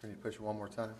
Ready to push it one more time?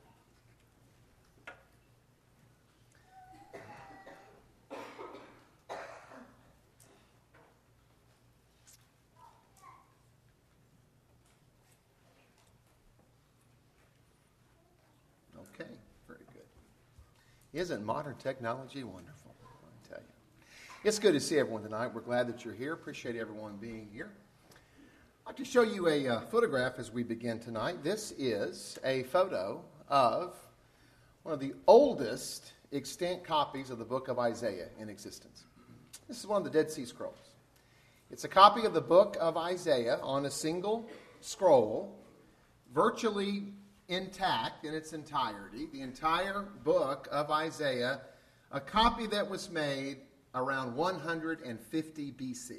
Okay, very good. Isn't modern technology wonderful? I tell you. It's good to see everyone tonight. We're glad that you're here. Appreciate everyone being here. I'd like to show you a photograph as we begin tonight. This is a photo of one of the oldest extant copies of the book of Isaiah in existence. This is one of the Dead Sea Scrolls. It's a copy of the book of Isaiah on a single scroll, virtually intact in its entirety. The entire book of Isaiah, a copy that was made around 150 BC.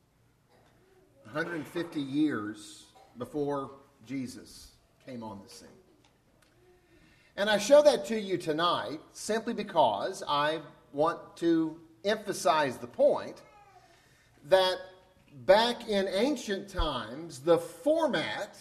150 years before Jesus came on the scene. And I show that to you tonight simply because I want to emphasize the point that back in ancient times, the format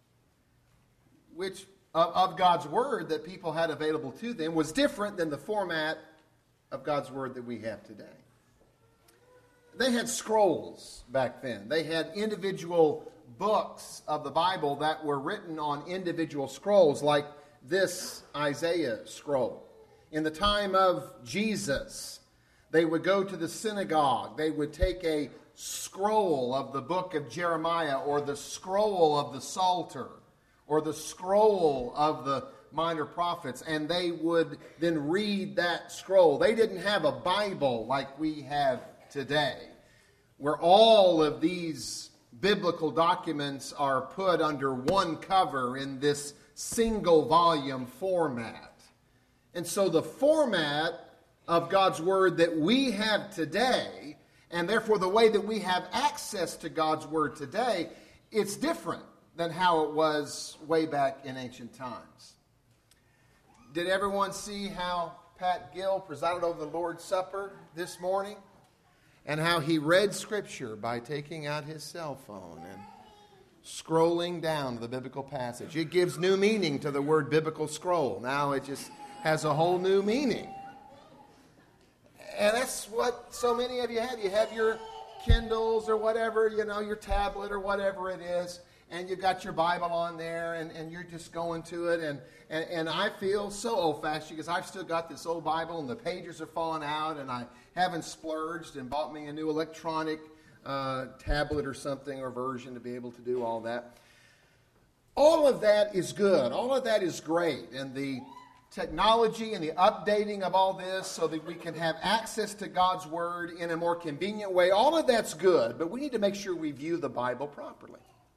of God's Word that people had available to them was different than the format of God's Word that we have today. They had scrolls back then. They had individual books of the Bible that were written on individual scrolls, like this Isaiah scroll. In the time of Jesus, they would go to the synagogue. They would take a scroll of the book of Jeremiah, or the scroll of the Psalter, or the scroll of the minor prophets, and they would then read that scroll. They didn't have a Bible like we have today, where all of these biblical documents are put under one cover in this single volume format. And so the format of God's Word that we have today, and therefore the way that we have access to God's Word today, it's different than how it was way back in ancient times. Did everyone see how Pat Gill presided over the Lord's Supper this morning? And how he read Scripture by taking out his cell phone and scrolling down to the biblical passage. It gives new meaning to the word biblical scroll. Now it just has a whole new meaning. And that's what so many of you have. You have your Kindles or whatever, your tablet or whatever it is, and you've got your Bible on there, and you're just going to it. And I feel so old-fashioned because I've still got this old Bible, and the pages are falling out, and I haven't splurged and bought me a new electronic tablet or something, or version to be able to do all that. All of that is good. All of that is great. And the technology and the updating of all this so that we can have access to God's Word in a more convenient way, all of that's good, but we need to make sure we view the Bible properly.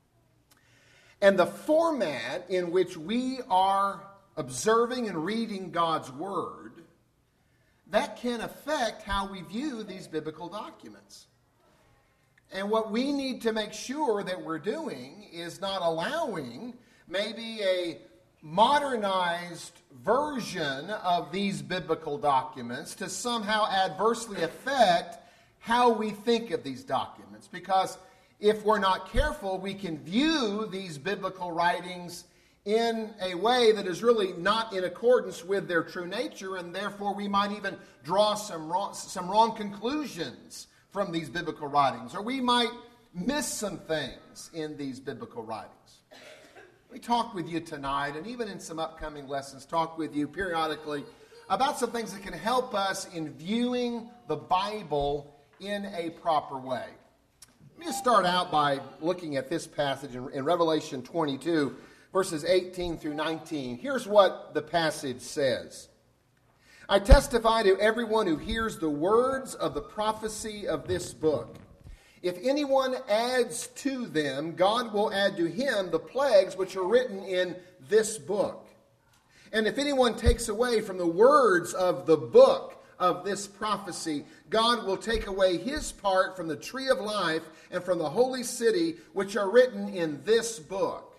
And the format in which we are observing and reading God's Word, that can affect how we view these biblical documents. And what we need to make sure that we're doing is not allowing maybe a modernized version of these biblical documents to somehow adversely affect how we think of these documents. Because if we're not careful, we can view these biblical writings in a way that is really not in accordance with their true nature, and therefore we might even draw some wrong conclusions from these biblical writings, or we might miss some things in these biblical writings. We talk with you tonight, and even in some upcoming lessons, talk with you periodically about some things that can help us in viewing the Bible in a proper way. Let me just start out by looking at this passage in Revelation 22, verses 18 through 19. Here's what the passage says. I testify to everyone who hears the words of the prophecy of this book. If anyone adds to them, God will add to him the plagues which are written in this book. And if anyone takes away from the words of the book of this prophecy, God will take away his part from the tree of life and from the holy city which are written in this book.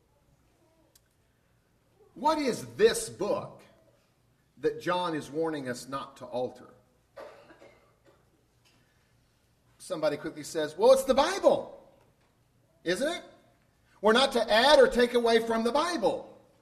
What is this book that John is warning us not to alter? Somebody quickly says, well, it's the Bible, isn't it? We're not to add or take away from the Bible.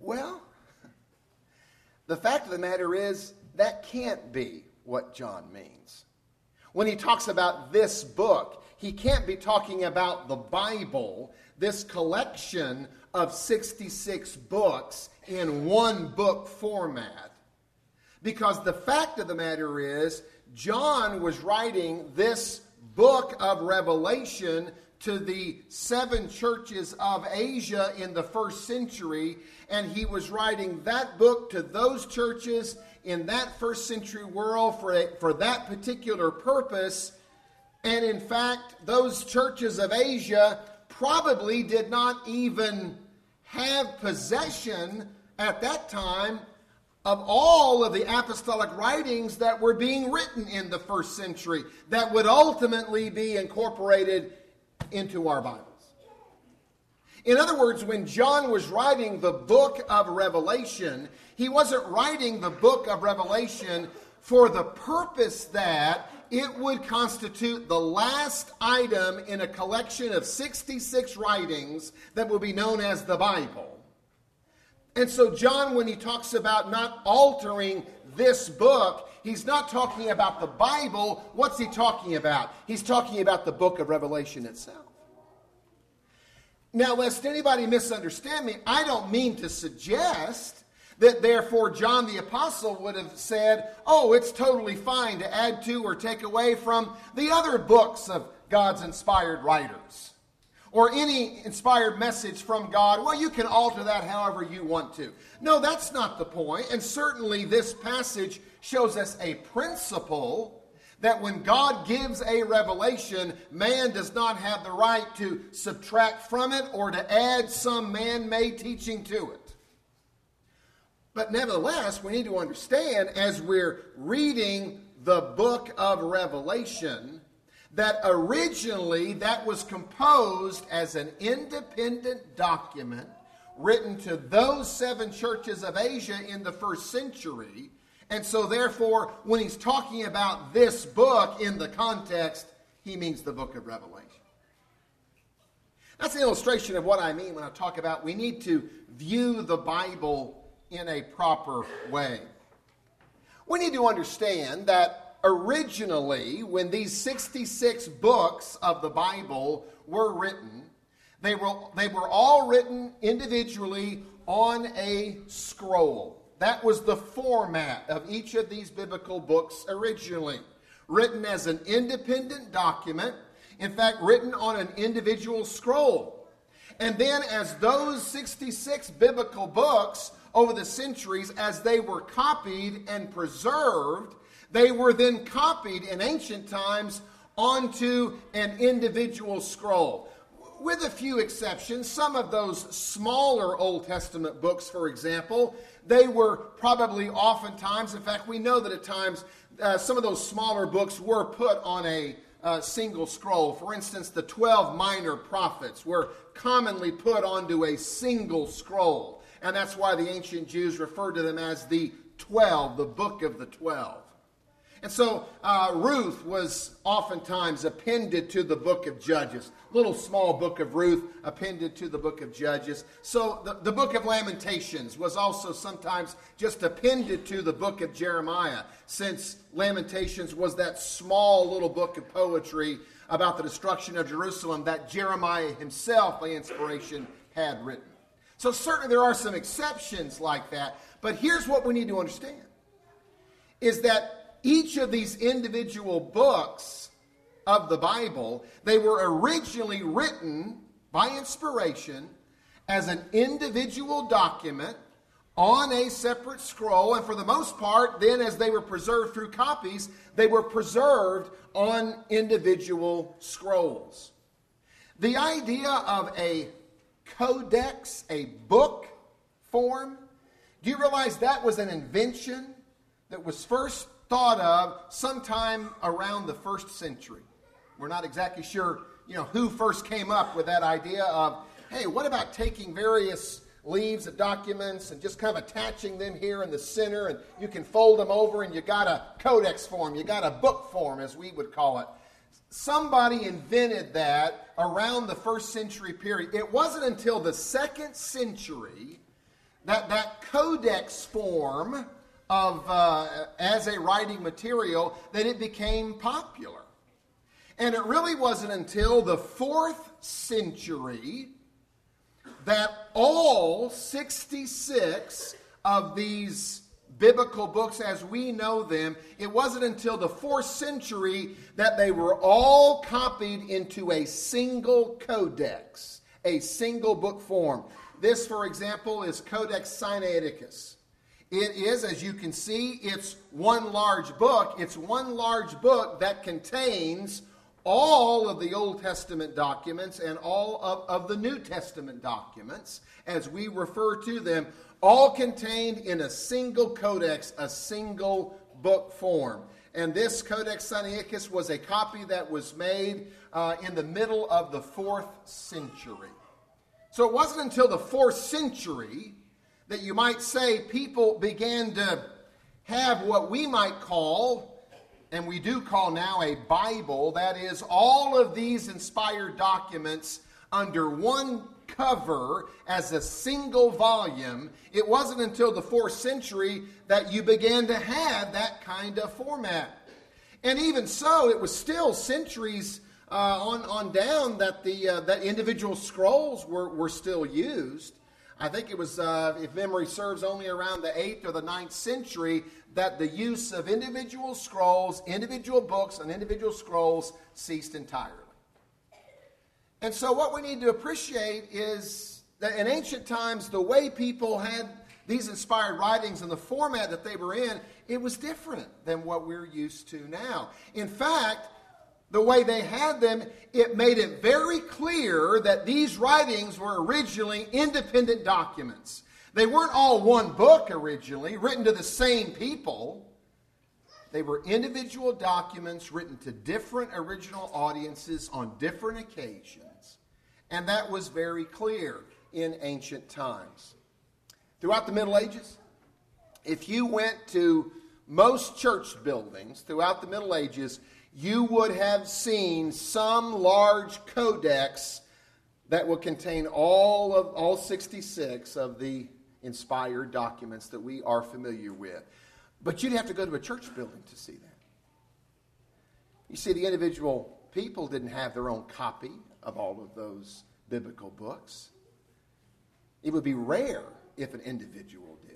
Well, the fact of the matter is that can't be what John means. When he talks about this book, he can't be talking about the Bible, this collection of 66 books in one book format. Because the fact of the matter is, John was writing this book of Revelation to the 7 churches of Asia in the first century, and he was writing that book to those churches in that first century world for that particular purpose. And in fact, those churches of Asia probably did not even have possession at that time of all of the apostolic writings that were being written in the first century that would ultimately be incorporated into our Bibles. In other words, when John was writing the book of Revelation, he wasn't writing the book of Revelation for the purpose that it would constitute the last item in a collection of 66 writings that will be known as the Bible. And so John, when he talks about not altering this book, he's not talking about the Bible. What's he talking about? He's talking about the book of Revelation itself. Now, lest anybody misunderstand me, I don't mean to suggest that therefore John the Apostle would have said, oh, it's totally fine to add to or take away from the other books of God's inspired writers. Or any inspired message from God, well, you can alter that however you want to. No, that's not the point. And certainly this passage shows us a principle that when God gives a revelation, man does not have the right to subtract from it or to add some man-made teaching to it. But nevertheless, we need to understand as we're reading the book of Revelation that originally that was composed as an independent document written to those 7 churches of Asia in the first century. And so therefore, when he's talking about this book in the context, he means the book of Revelation. That's an illustration of what I mean when I talk about we need to view the Bible in a proper way. We need to understand that originally, when these 66 books of the Bible were written, they were all written individually on a scroll. That was the format of each of these biblical books originally. Written as an independent document, in fact, written on an individual scroll. And then as those 66 biblical books over the centuries, as they were copied and preserved, they were then copied in ancient times onto an individual scroll. With a few exceptions, some of those smaller Old Testament books, for example, they were probably oftentimes, in fact, we know that at times some of those smaller books were put on a single scroll. For instance, the 12 minor prophets were commonly put onto a single scroll. And that's why the ancient Jews referred to them as the 12, the book of the 12. And so Ruth was oftentimes appended to the book of Judges. Little small book of Ruth appended to the book of Judges. So the book of Lamentations was also sometimes just appended to the book of Jeremiah, since Lamentations was that small little book of poetry about the destruction of Jerusalem that Jeremiah himself, by inspiration, had written. So certainly there are some exceptions like that. But here's what we need to understand, is that each of these individual books of the Bible, they were originally written by inspiration as an individual document on a separate scroll. And for the most part, then as they were preserved through copies, they were preserved on individual scrolls. The idea of a codex, a book form, do you realize that was an invention that was first thought of sometime around the first century? We're not exactly sure, who first came up with that idea of, hey, what about taking various leaves of documents and just kind of attaching them here in the center, and you can fold them over and you got a codex form, you got a book form, as we would call it. Somebody invented that around the first century period. It wasn't until the second century that codex form of as a writing material, that it became popular. And it really wasn't until the 4th century that all 66 of these biblical books as we know them, it wasn't until the 4th century that they were all copied into a single codex, a single book form. This, for example, is Codex Sinaiticus. It is, as you can see, it's one large book. It's one large book that contains all of the Old Testament documents and all of the New Testament documents, as we refer to them, all contained in a single codex, a single book form. And this Codex Sinaiticus was a copy that was made in the middle of the 4th century. So it wasn't until the 4th century that you might say people began to have what we might call, and we do call now, a Bible. That is, all of these inspired documents under one cover as a single volume. It wasn't until the 4th century that you began to have that kind of format. And even so, it was still centuries on down that that individual scrolls were still used. I think it was, if memory serves, only around the 8th or the 9th century that the use of individual scrolls, individual books, and individual scrolls ceased entirely. And so what we need to appreciate is that in ancient times, the way people had these inspired writings and the format that they were in, it was different than what we're used to now. In fact, the way they had them, it made it very clear that these writings were originally independent documents. They weren't all one book originally, written to the same people. They were individual documents written to different original audiences on different occasions. And that was very clear in ancient times. Throughout the Middle Ages, if you went to most church buildings throughout the Middle Ages, you would have seen some large codex that would contain all 66 of the inspired documents that we are familiar with. But you'd have to go to a church building to see that. You see, the individual people didn't have their own copy of all of those biblical books. It would be rare if an individual did.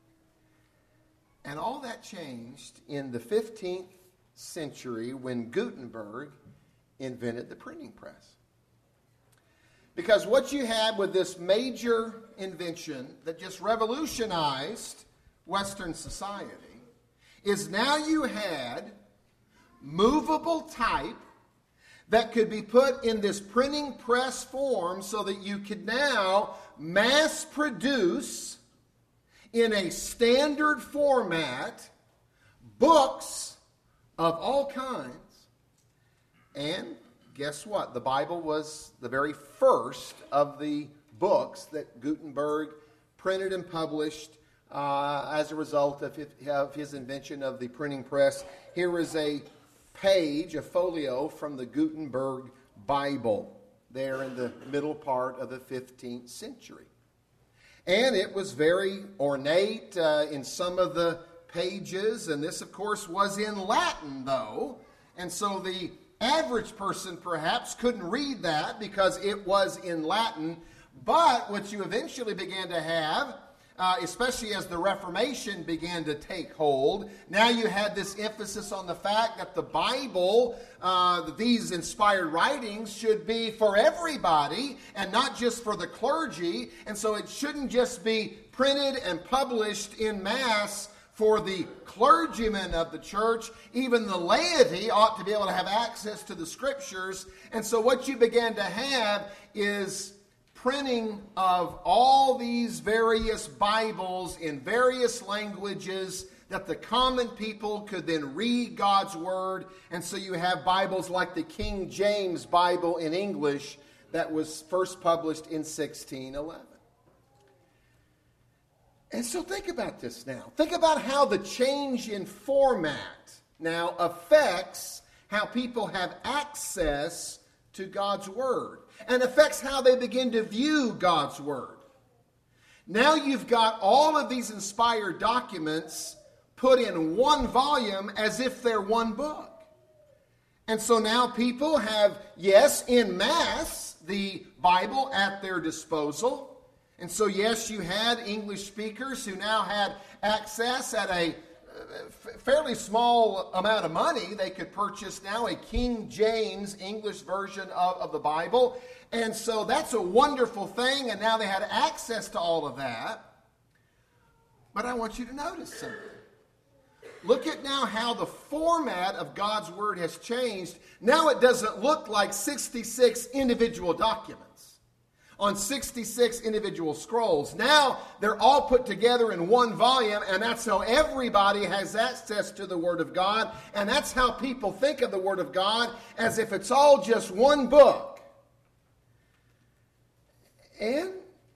And all that changed in the 15th century when Gutenberg invented the printing press. Because what you had with this major invention that just revolutionized Western society is now you had movable type that could be put in this printing press form so that you could now mass produce in a standard format books of all kinds. And guess what? The Bible was the very first of the books that Gutenberg printed and published as a result of his invention of the printing press. Here is a page, a folio from the Gutenberg Bible there in the middle part of the 15th century. And it was very ornate in some of the pages, and this, of course, was in Latin, though. And so the average person perhaps couldn't read that because it was in Latin. But what you eventually began to have, especially as the Reformation began to take hold, now you had this emphasis on the fact that the Bible, these inspired writings, should be for everybody and not just for the clergy. And so it shouldn't just be printed and published in mass for the clergymen of the church. Even the laity ought to be able to have access to the scriptures. And so what you began to have is printing of all these various Bibles in various languages that the common people could then read God's Word. And so you have Bibles like the King James Bible in English that was first published in 1611. And so think about this now. Think about how the change in format now affects how people have access to God's Word and affects how they begin to view God's Word. Now you've got all of these inspired documents put in one volume as if they're one book. And so now people have, yes, en masse, the Bible at their disposal. And so, yes, you had English speakers who now had access at a fairly small amount of money. They could purchase now a King James English version of the Bible. And so that's a wonderful thing, and now they had access to all of that. But I want you to notice something. Look at now how the format of God's Word has changed. Now it doesn't look like 66 individual documents on 66 individual scrolls. Now they're all put together in one volume, and that's how everybody has access to the Word of God. And that's how people think of the Word of God, as if it's all just one book. And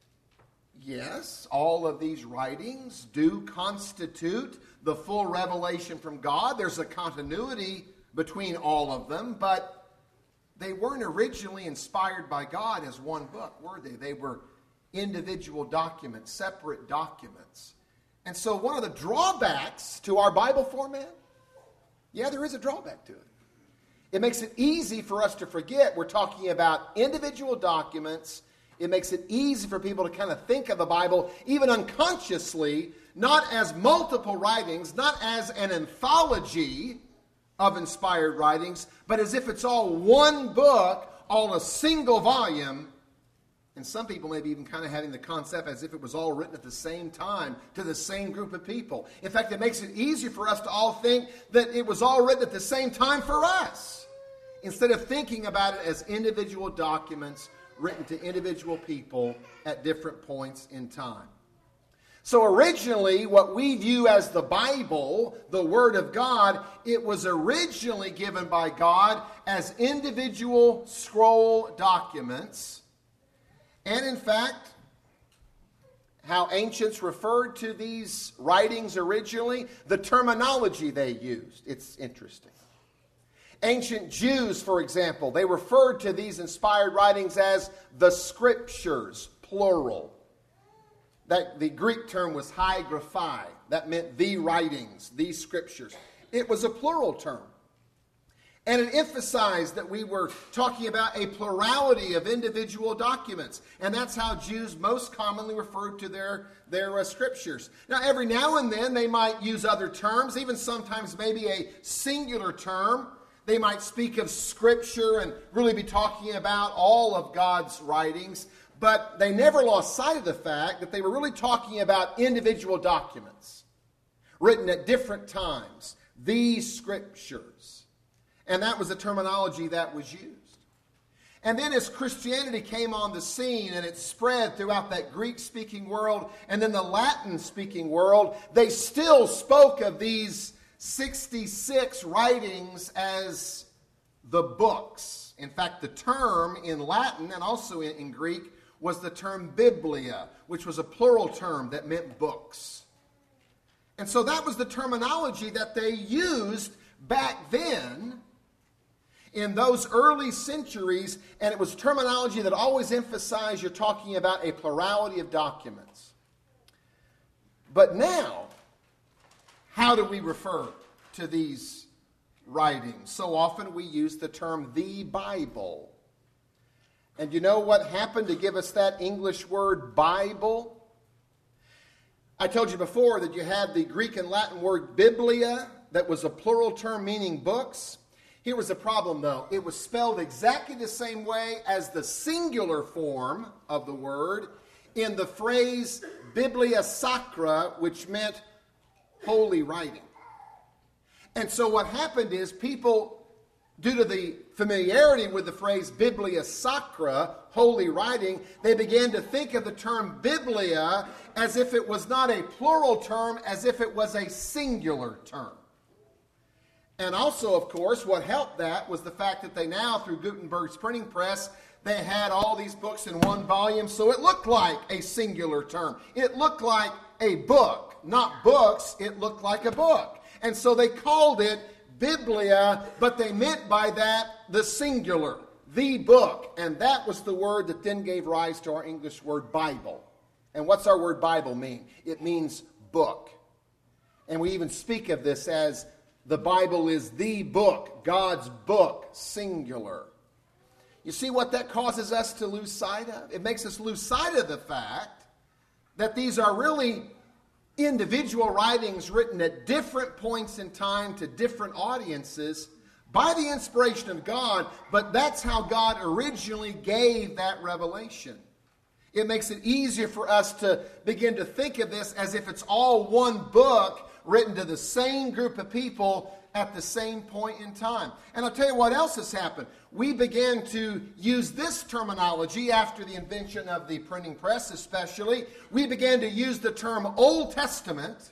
yes, all of these writings do constitute the full revelation from God. There's a continuity between all of them, but they weren't originally inspired by God as one book, were they? They were individual documents, separate documents. And so one of the drawbacks to our Bible format, yeah, there is a drawback to it. It makes it easy for us to forget we're talking about individual documents. It makes it easy for people to kind of think of the Bible, even unconsciously, not as multiple writings, not as an anthology of inspired writings, but as if it's all one book, all a single volume. And some people maybe even kind of having the concept as if it was all written at the same time to the same group of people. In fact, it makes it easier for us to all think that it was all written at the same time for us, instead of thinking about it as individual documents written to individual people at different points in time. So originally, what we view as the Bible, the Word of God, it was originally given by God as individual scroll documents. And in fact, how ancients referred to these writings originally, the terminology they used, it's interesting. Ancient Jews, for example, they referred to these inspired writings as the Scriptures, plural. That the Greek term was hagiography. That meant the writings, the Scriptures. It was a plural term. And it emphasized that we were talking about a plurality of individual documents. And that's how Jews most commonly referred to their Scriptures. Now, every now and then they might use other terms, even sometimes maybe a singular term. They might speak of Scripture and really be talking about all of God's writings, but they never lost sight of the fact that they were really talking about individual documents written at different times, these Scriptures. And that was the terminology that was used. And then as Christianity came on the scene and it spread throughout that Greek-speaking world and then the Latin-speaking world, they still spoke of these 66 writings as the books. In fact, the term in Latin and also in Greek was the term biblia, which was a plural term that meant books. And so that was the terminology that they used back then in those early centuries, and it was terminology that always emphasized you're talking about a plurality of documents. But now, how do we refer to these writings? So often we use the term the Bible. And you know what happened to give us that English word Bible? I told you before that you had the Greek and Latin word biblia, that was a plural term meaning books. Here was the problem though. It was spelled exactly the same way as the singular form of the word in the phrase Biblia Sacra, which meant holy writing. And so what happened is people, due to the familiarity with the phrase Biblia Sacra, holy writing, they began to think of the term Biblia as if it was not a plural term, as if it was a singular term. And also, of course, what helped that was the fact that they now, through Gutenberg's printing press, they had all these books in one volume, so it looked like a singular term. It looked like a book, not books, it looked like a book. And so they called it Biblia, but they meant by that the singular, the book. And that was the word that then gave rise to our English word Bible. And what's our word Bible mean? It means book. And we even speak of this as the Bible is the book, God's book, singular. You see what that causes us to lose sight of? It makes us lose sight of the fact that these are really individual writings written at different points in time to different audiences by the inspiration of God, but that's how God originally gave that revelation. It makes it easier for us to begin to think of this as if it's all one book written to the same group of people at the same point in time. And I'll tell you what else has happened. We began to use this terminology after the invention of the printing press especially. We began to use the term Old Testament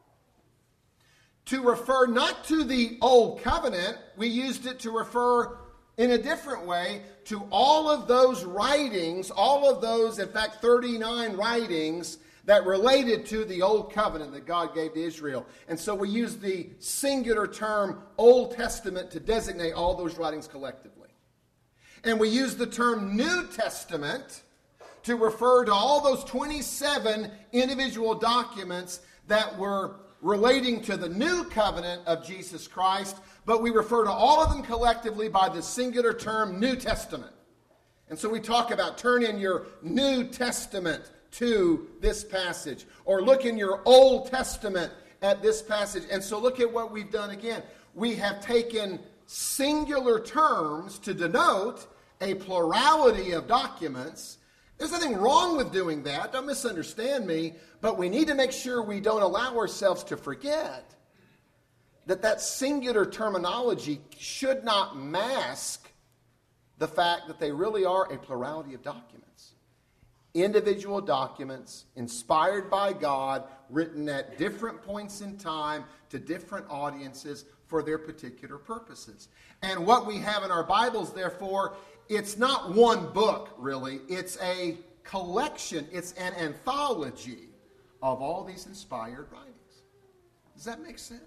to refer not to the Old Covenant. We used it to refer in a different way to all of those writings, all of those, in fact, 39 writings that related to the Old Covenant that God gave to Israel. And so we use the singular term Old Testament to designate all those writings collectively. And we use the term New Testament to refer to all those 27 individual documents that were relating to the new covenant of Jesus Christ, but we refer to all of them collectively by the singular term New Testament. And so we talk about turn in your New Testament to this passage, or look in your Old Testament at this passage. And so look at what we've done again. We have taken singular terms to denote a plurality of documents. There's nothing wrong with doing that. Don't misunderstand me. But we need to make sure we don't allow ourselves to forget that singular terminology should not mask the fact that they really are a plurality of documents. Individual documents inspired by God, written at different points in time to different audiences for their particular purposes. And what we have in our Bibles, therefore, it's not one book, really. It's a collection. It's an anthology of all these inspired writings. Does that make sense?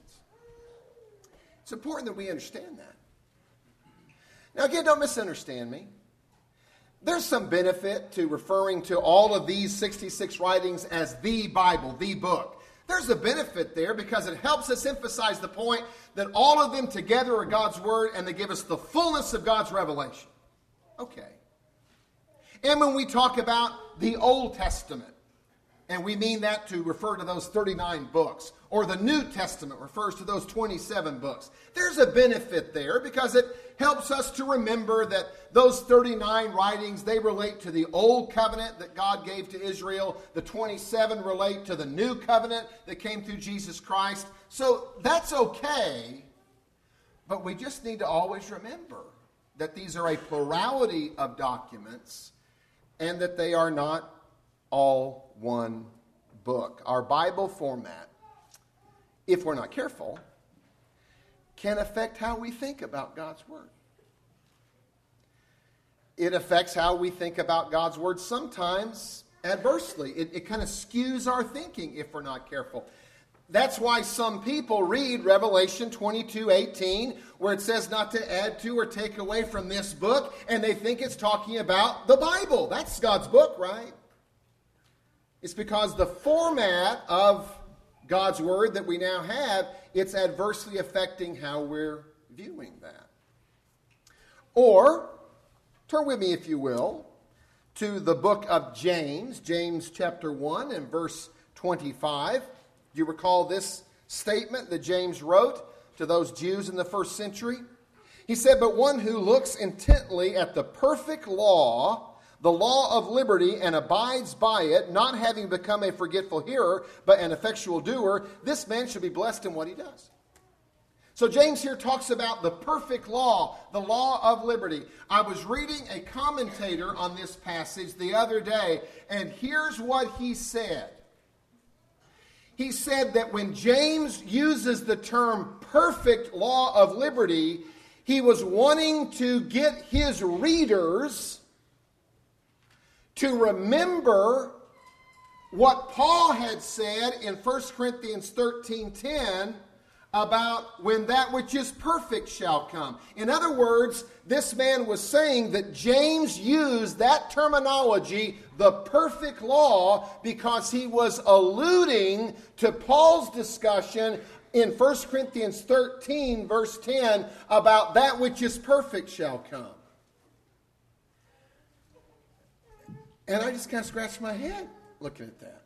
It's important that we understand that. Now, again, don't misunderstand me. There's some benefit to referring to all of these 66 writings as the Bible, the book. There's a benefit there because it helps us emphasize the point that all of them together are God's Word and they give us the fullness of God's revelation. Okay. And when we talk about the Old Testament, and we mean that to refer to those 39 books, or the New Testament refers to those 27 books, there's a benefit there because it helps us to remember that those 39 writings, they relate to the Old Covenant that God gave to Israel. The 27 relate to the New Covenant that came through Jesus Christ. So that's okay, but we just need to always remember that these are a plurality of documents and that they are not all one book. Our Bible format, if we're not careful, can affect how we think about God's Word. It affects how we think about God's Word sometimes adversely. It kind of skews our thinking if we're not careful. That's why some people read Revelation 22:18, where it says not to add to or take away from this book, and they think it's talking about the Bible. That's God's book, right? It's because the format of God's Word that we now have, it's adversely affecting how we're viewing that. Or, turn with me, if you will, to the book of James, James chapter 1 and verse 25. Do you recall this statement that James wrote to those Jews in the first century? He said, "But one who looks intently at the perfect law, the law of liberty, and abides by it, not having become a forgetful hearer, but an effectual doer, this man shall be blessed in what he does." So James here talks about the perfect law, the law of liberty. I was reading a commentator on this passage the other day, and here's what he said. He said that when James uses the term perfect law of liberty, he was wanting to get his readers to remember what Paul had said in 1 Corinthians 13:10 about when that which is perfect shall come. In other words, this man was saying that James used that terminology, the perfect law, because he was alluding to Paul's discussion in 1 Corinthians 13, verse 10, about that which is perfect shall come. And I just kind of scratched my head looking at that.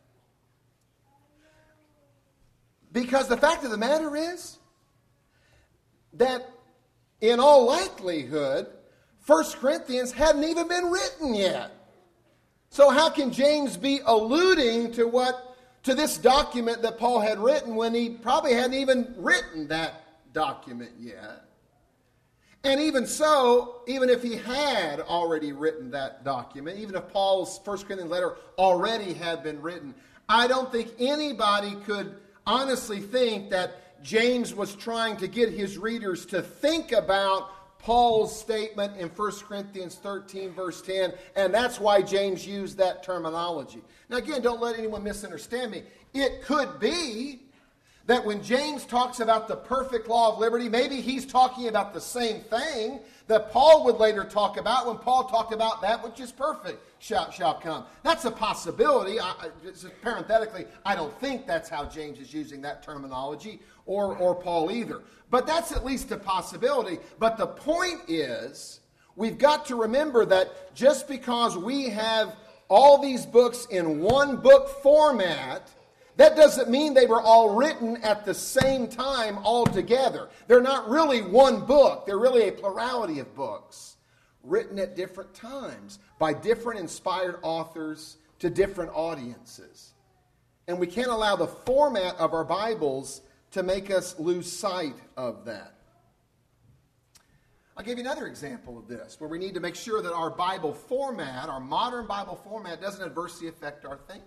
Because the fact of the matter is that in all likelihood, 1 Corinthians hadn't even been written yet. So how can James be alluding to this document that Paul had written when he probably hadn't even written that document yet? And even so, even if he had already written that document, even if Paul's 1 Corinthians letter already had been written, I don't think anybody could honestly think that James was trying to get his readers to think about Paul's statement in 1 Corinthians 13, verse 10, and that's why James used that terminology. Now again, don't let anyone misunderstand me. It could be that when James talks about the perfect law of liberty, maybe he's talking about the same thing that Paul would later talk about when Paul talked about that which is perfect shall come. That's a possibility. Parenthetically, I don't think that's how James is using that terminology, or Paul either. But that's at least a possibility. But the point is, we've got to remember that just because we have all these books in one book format, that doesn't mean they were all written at the same time all together. They're not really one book. They're really a plurality of books written at different times by different inspired authors to different audiences. And we can't allow the format of our Bibles to make us lose sight of that. I'll give you another example of this, where we need to make sure that our Bible format, our modern Bible format, doesn't adversely affect our thinking.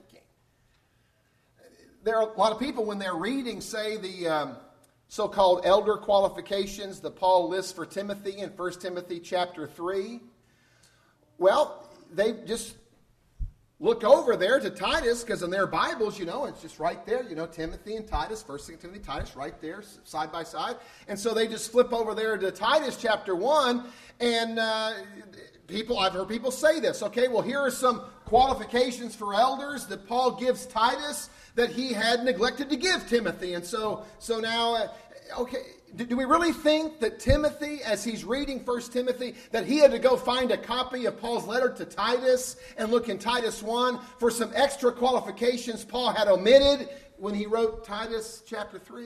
There are a lot of people, when they're reading, say, the so-called elder qualifications that Paul lists for Timothy in 1 Timothy chapter 3. Well, they just look over there to Titus, because in their Bibles, it's just right there, Timothy and Titus, 1 Timothy, Titus, right there, side by side. And so they just flip over there to Titus chapter 1, and I've heard people say this. Okay, well, here are some qualifications for elders that Paul gives Titus that he had neglected to give Timothy. And so now, do we really think that Timothy, as he's reading 1 Timothy, that he had to go find a copy of Paul's letter to Titus and look in Titus 1 for some extra qualifications Paul had omitted when he wrote Titus chapter 3?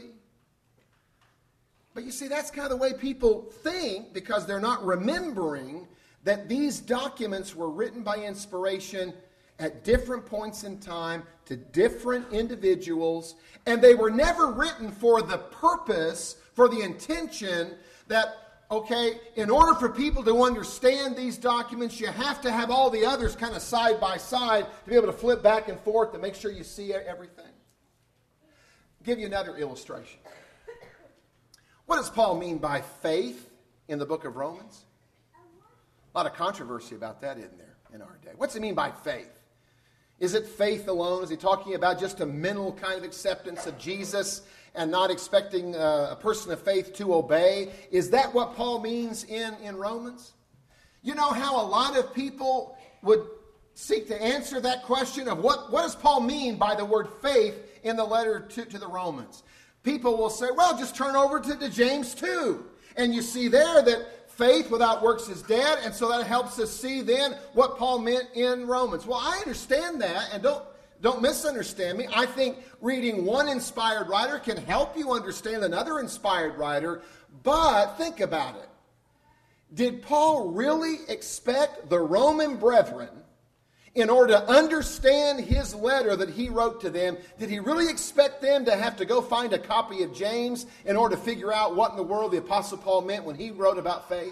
But you see, that's kind of the way people think, because they're not remembering that these documents were written by inspiration at different points in time to different individuals, and they were never written for the purpose, for the intention that, in order for people to understand these documents, you have to have all the others kind of side by side to be able to flip back and forth to make sure you see everything. I'll give you another illustration. What does Paul mean by faith in the book of Romans? A lot of controversy about that, isn't there, in our day? What's he mean by faith? Is it faith alone? Is he talking about just a mental kind of acceptance of Jesus and not expecting a person of faith to obey? Is that what Paul means in Romans? You know how a lot of people would seek to answer that question of what does Paul mean by the word faith in the letter to the Romans? People will say, well, just turn over to James 2. And you see there that faith without works is dead, and so that helps us see then what Paul meant in Romans. Well, I understand that, and don't misunderstand me. I think reading one inspired writer can help you understand another inspired writer, but think about it. Did Paul really expect the Roman brethren, in order to understand his letter that he wrote to them, did he really expect them to have to go find a copy of James in order to figure out what in the world the Apostle Paul meant when he wrote about faith?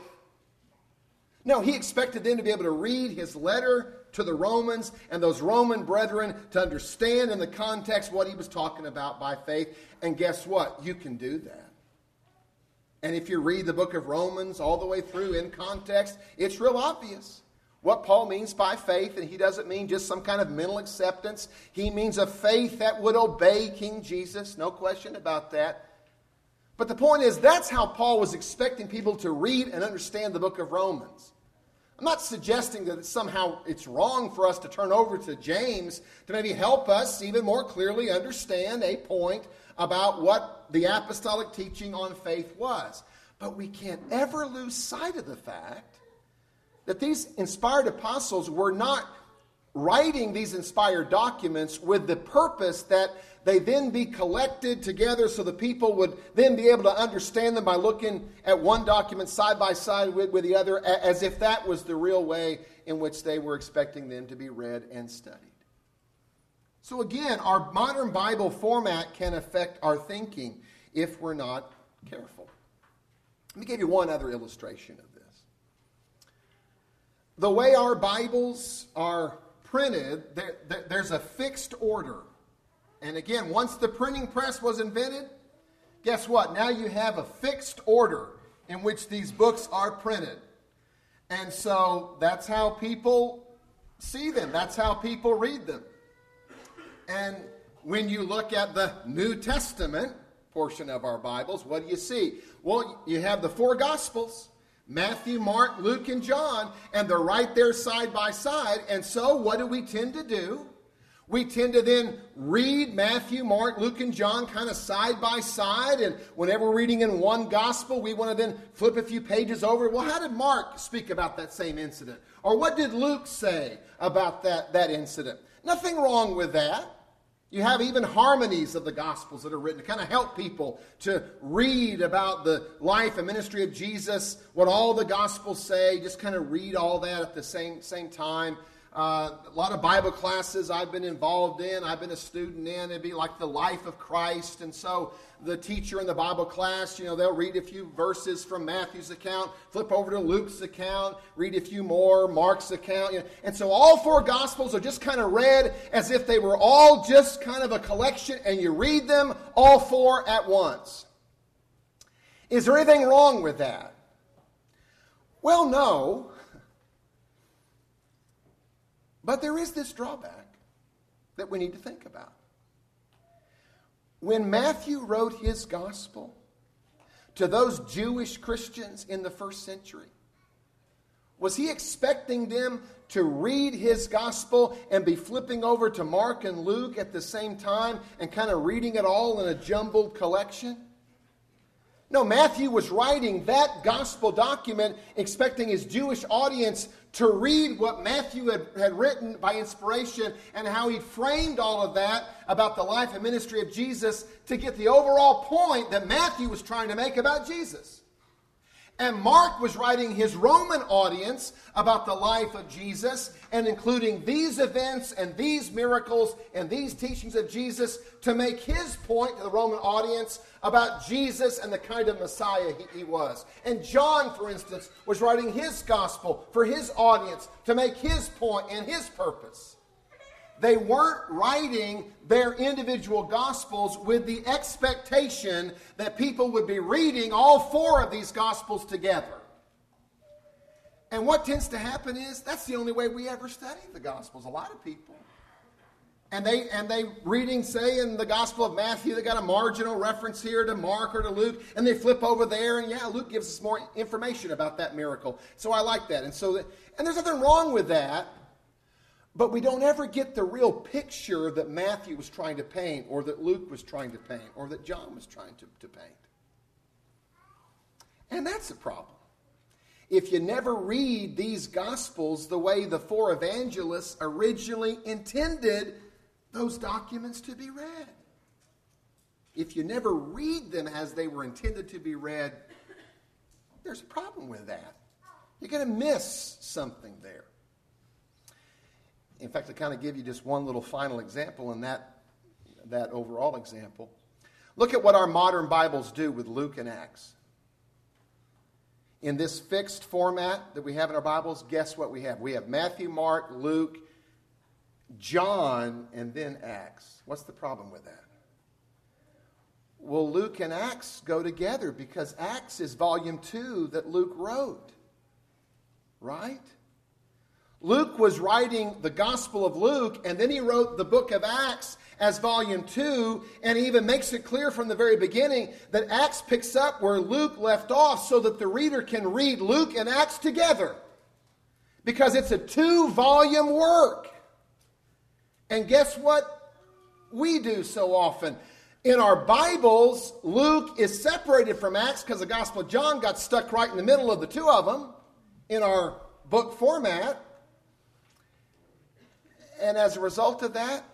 No, he expected them to be able to read his letter to the Romans and those Roman brethren to understand in the context what he was talking about by faith. And guess what? You can do that. And if you read the book of Romans all the way through in context, it's real obvious what Paul means by faith, and he doesn't mean just some kind of mental acceptance. He means a faith that would obey King Jesus, no question about that. But the point is, that's how Paul was expecting people to read and understand the book of Romans. I'm not suggesting that somehow it's wrong for us to turn over to James to maybe help us even more clearly understand a point about what the apostolic teaching on faith was. But we can't ever lose sight of the fact that these inspired apostles were not writing these inspired documents with the purpose that they then be collected together so the people would then be able to understand them by looking at one document side by side with the other, as if that was the real way in which they were expecting them to be read and studied. So again, our modern Bible format can affect our thinking if we're not careful. Let me give you one other illustration of this. The way our Bibles are printed, there's a fixed order. And again, once the printing press was invented, guess what? Now you have a fixed order in which these books are printed. And so that's how people see them. That's how people read them. And when you look at the New Testament portion of our Bibles, what do you see? Well, you have the four Gospels, Matthew, Mark, Luke, and John, and they're right there side by side. And so what do we tend to do? We tend to then read Matthew, Mark, Luke, and John kind of side by side. And whenever we're reading in one gospel, we want to then flip a few pages over. Well, how did Mark speak about that same incident? Or what did Luke say about that incident? Nothing wrong with that. You have even harmonies of the Gospels that are written to kind of help people to read about the life and ministry of Jesus, what all the Gospels say, just kind of read all that at the same time. A lot of Bible classes I've been involved in, I've been a student in, it'd be like the life of Christ. And so the teacher in the Bible class, they'll read a few verses from Matthew's account, flip over to Luke's account, read a few more, Mark's account. And so all four Gospels are just kind of read as if they were all just kind of a collection, and you read them all four at once. Is there anything wrong with that? Well, no. But there is this drawback that we need to think about. When Matthew wrote his gospel to those Jewish Christians in the first century, was he expecting them to read his gospel and be flipping over to Mark and Luke at the same time and kind of reading it all in a jumbled collection? No, Matthew was writing that gospel document expecting his Jewish audience to read what Matthew had written by inspiration and how he framed all of that about the life and ministry of Jesus to get the overall point that Matthew was trying to make about Jesus. And Mark was writing his Roman audience about the life of Jesus and including these events and these miracles and these teachings of Jesus to make his point to the Roman audience about Jesus and the kind of Messiah he was. And John, for instance, was writing his gospel for his audience to make his point and his purpose. They weren't writing their individual gospels with the expectation that people would be reading all four of these gospels together. And what tends to happen is that's the only way we ever study the gospels. A lot of people. And they reading, say, in the Gospel of Matthew, they got a marginal reference here to Mark or to Luke, and they flip over there, and Luke gives us more information about that miracle. So I like that. And there's nothing wrong with that, but we don't ever get the real picture that Matthew was trying to paint, or that Luke was trying to paint, or that John was trying to paint. And that's a problem. If you never read these Gospels the way the four evangelists originally intended those documents to be read. If you never read them as they were intended to be read, there's a problem with that. You're going to miss something there. In fact, I kind of give you just one little final example in that overall example. Look at what our modern Bibles do with Luke and Acts. In this fixed format that we have in our Bibles, guess what we have? We have Matthew, Mark, Luke, John, and then Acts. What's the problem with that? Well, Luke and Acts go together because Acts is volume 2 that Luke wrote. Right? Luke was writing the Gospel of Luke, and then he wrote the book of Acts, as volume 2, and even makes it clear from the very beginning that Acts picks up where Luke left off so that the reader can read Luke and Acts together. Because it's a 2-volume work. And guess what we do so often? In our Bibles, Luke is separated from Acts because the Gospel of John got stuck right in the middle of the two of them in our book format. And as a result of that,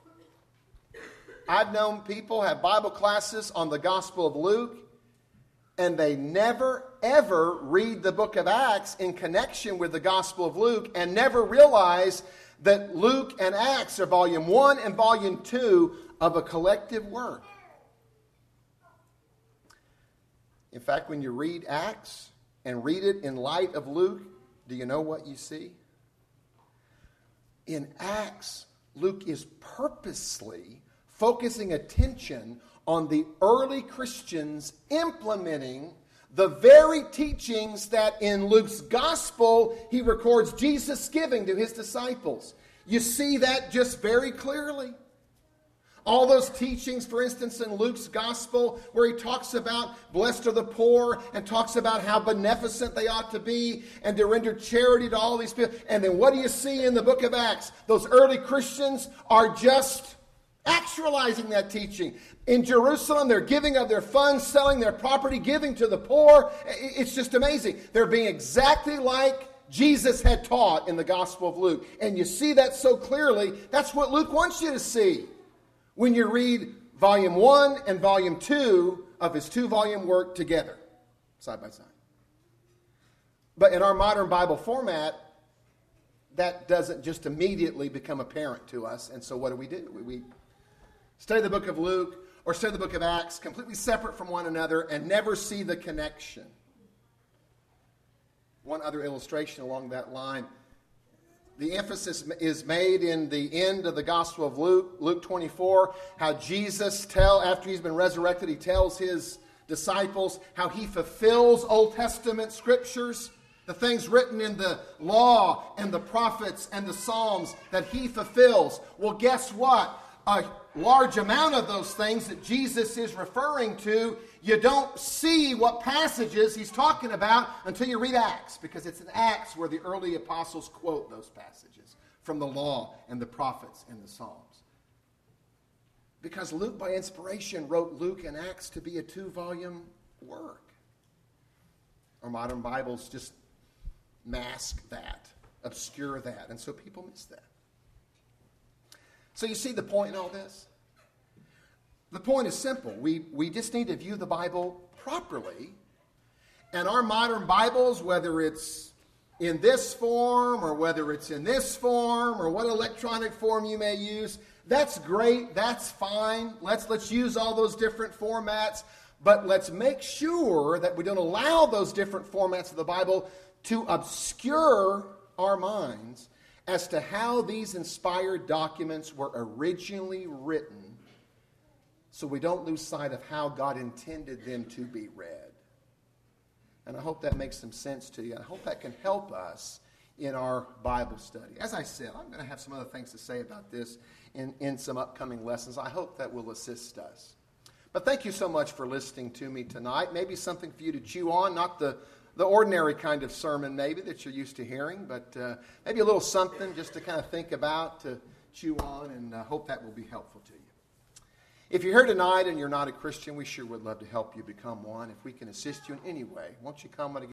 I've known people have Bible classes on the Gospel of Luke, and they never, ever read the book of Acts in connection with the Gospel of Luke and never realize that Luke and Acts are volume 1 and volume 2 of a collective work. In fact, when you read Acts and read it in light of Luke, do you know what you see? In Acts, Luke is purposely focusing attention on the early Christians implementing the very teachings that in Luke's gospel he records Jesus giving to his disciples. You see that just very clearly. All those teachings, for instance, in Luke's gospel, where he talks about blessed are the poor and talks about how beneficent they ought to be and to render charity to all these people. And then what do you see in the book of Acts? Those early Christians are just actualizing that teaching. In Jerusalem, they're giving of their funds, selling their property, giving to the poor. It's just amazing. They're being exactly like Jesus had taught in the Gospel of Luke. And you see that so clearly. That's what Luke wants you to see when you read volume 1 and volume 2 of his 2-volume work together, side by side. But in our modern Bible format, that doesn't just immediately become apparent to us. And so what do? We study the book of Luke or study the book of Acts completely separate from one another and never see the connection. One other illustration along that line. The emphasis is made in the end of the Gospel of Luke, Luke 24, how Jesus after he's been resurrected, he tells his disciples how he fulfills Old Testament scriptures, the things written in the law and the prophets and the Psalms that he fulfills. Well, guess what? A large amount of those things that Jesus is referring to, you don't see what passages he's talking about until you read Acts, because it's in Acts where the early apostles quote those passages from the law and the prophets and the Psalms. Because Luke, by inspiration, wrote Luke and Acts to be a 2-volume work. Our modern Bibles just mask that, obscure that, and so people miss that. So you see the point in all this? The point is simple. We just need to view the Bible properly. And our modern Bibles, whether it's in this form or whether it's in this form or what electronic form you may use, that's great. That's fine. Let's use all those different formats. But let's make sure that we don't allow those different formats of the Bible to obscure our minds as to how these inspired documents were originally written, so we don't lose sight of how God intended them to be read. And I hope that makes some sense to you. I hope that can help us in our Bible study. As I said, I'm going to have some other things to say about this in some upcoming lessons. I hope that will assist us. But thank you so much for listening to me tonight. Maybe something for you to chew on, not the ordinary kind of sermon maybe that you're used to hearing, but maybe a little something just to kind of think about, to chew on, and I hope that will be helpful to you. If you're here tonight and you're not a Christian, we sure would love to help you become one. If we can assist you in any way, won't you come